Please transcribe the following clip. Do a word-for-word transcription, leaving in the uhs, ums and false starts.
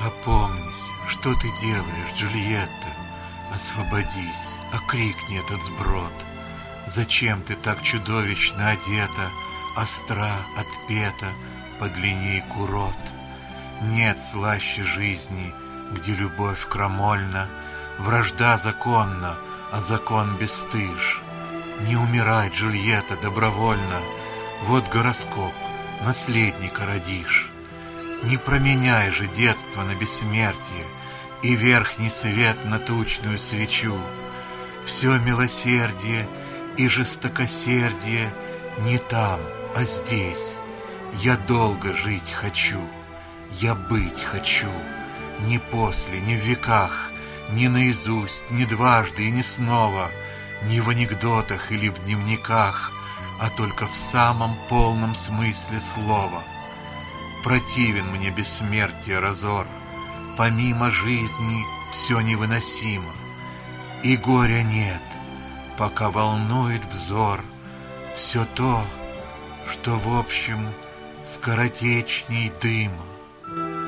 Опомнись, что ты делаешь, Джульетта? Освободись, окрикни этот сброд. Зачем ты так чудовищно одета, остра, отпета под линейку рот? Нет слаще жизни, где любовь крамольна, вражда законна, а закон бесстыж. Не умирай, Джульетта, добровольно, вот гороскоп, наследника родишь. Не променяй же детство на бессмертие и верхний свет на тучную свечу. Все милосердие и жестокосердие не там, а здесь. Я долго жить хочу, я быть хочу, не после, не в веках, не наизусть, не дважды и не снова, не в анекдотах или в дневниках, а только в самом полном смысле слова. Противен мне бессмертие разор, помимо жизни все невыносимо, и горя нет, пока волнует взор все то, что в общем скоротечней дыма.